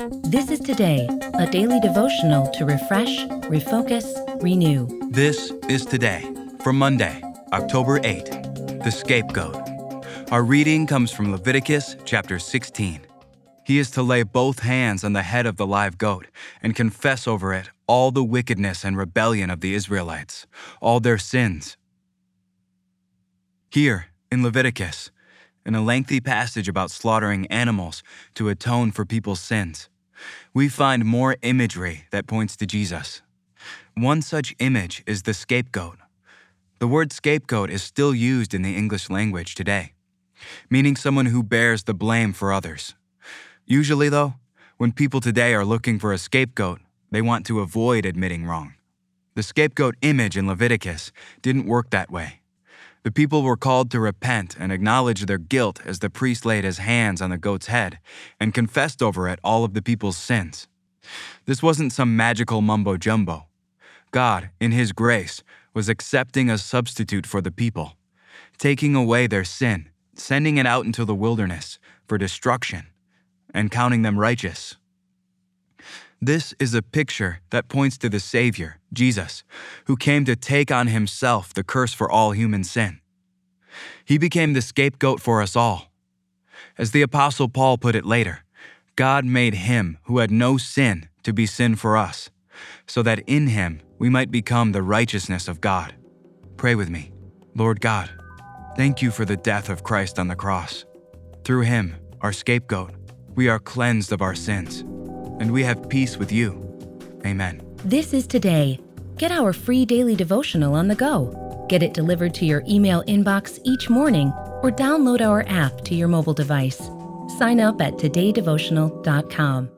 This is Today, a daily devotional to refresh, refocus, renew. This is Today, for Monday, October 8, the scapegoat. Our reading comes from Leviticus chapter 16. He is to lay both hands on the head of the live goat and confess over it all the wickedness and rebellion of the Israelites, all their sins. Here, in Leviticus, in a lengthy passage about slaughtering animals to atone for people's sins, we find more imagery that points to Jesus. One such image is the scapegoat. The word scapegoat is still used in the English language today, meaning someone who bears the blame for others. Usually, though, when people today are looking for a scapegoat, they want to avoid admitting wrong. The scapegoat image in Leviticus didn't work that way. The people were called to repent and acknowledge their guilt as the priest laid his hands on the goat's head and confessed over it all of the people's sins. This wasn't some magical mumbo-jumbo. God, in His grace, was accepting a substitute for the people, taking away their sin, sending it out into the wilderness for destruction, and counting them righteous. This is a picture that points to the Savior, Jesus, who came to take on Himself the curse for all human sin. He became the scapegoat for us all. As the Apostle Paul put it later, God made Him who had no sin to be sin for us, so that in Him we might become the righteousness of God. Pray with me. Lord God, thank You for the death of Christ on the cross. Through Him, our scapegoat, we are cleansed of our sins, and we have peace with You. Amen. This is Today. Get our free daily devotional on the go. Get it delivered to your email inbox each morning or download our app to your mobile device. Sign up at todaydevotional.com.